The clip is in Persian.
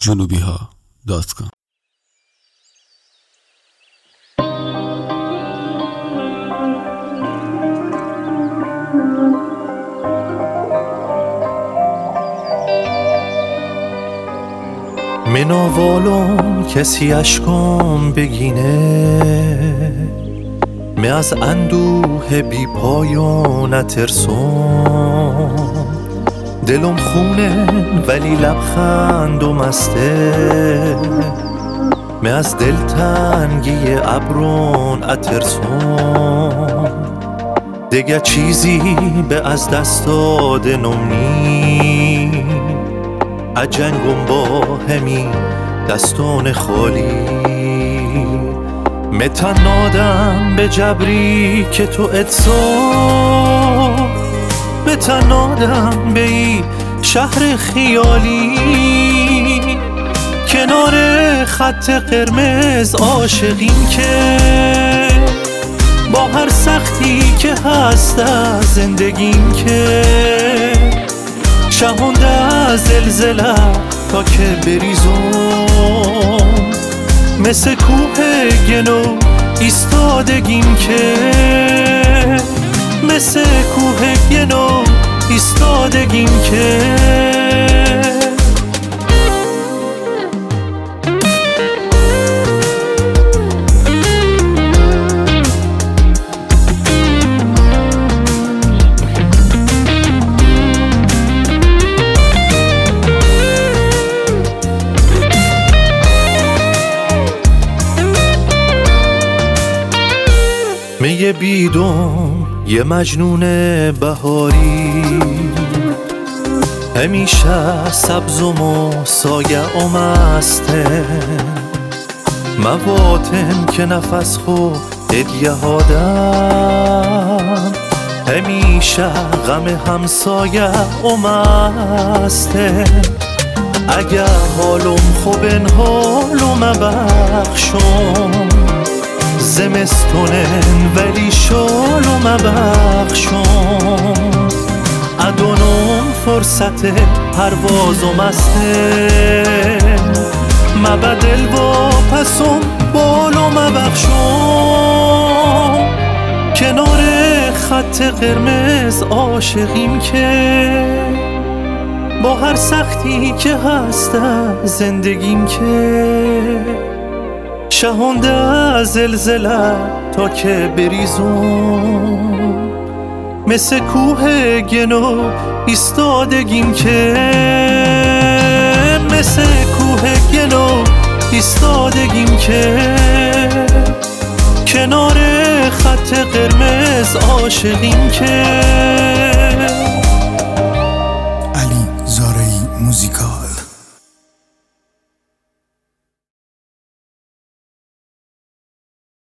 junubiha.com. مناوالم کسی اشکم بگینه، می از اندوه بی پایان نترسم. دلم خونه ولی لبخند و مسته، می از دلتنگی ابرون اترسم. دیگه چیزی به از دست دادنم نی، اجنگم با همی دستان خالی. متنادم به جبری که تو اتسا، متنادم به ای شهر خیالی. کنار خط قرمز عاشقیم که با هر سختی که هست از زندگیم که شهونده از زلزله تا که بریزم. مثل کوه گنو ایستادگیم که، مثل کوه گنو ایستادگیم که. می بیدم یه مجنون بهاری، همیشه سبزم و سایه امسته. مواتم که نفس خو هدیه هادم، همیشه غم همسایه امسته. اگه حالم خوبن حالم بخشم، زمستونن ولی شالو مبخشم. ادونم فرصت پروازم استه، مبدل و پسم بالو مبخشم. کنار خط قرمز عاشقیم که با هر سختی که هست زندگیم که شهونده از زلزله تا که بریزم. مثل کوه گنو ایستادگیم که، مثل کوه گنو ایستادگیم که کنار خط قرمز عاشقیم که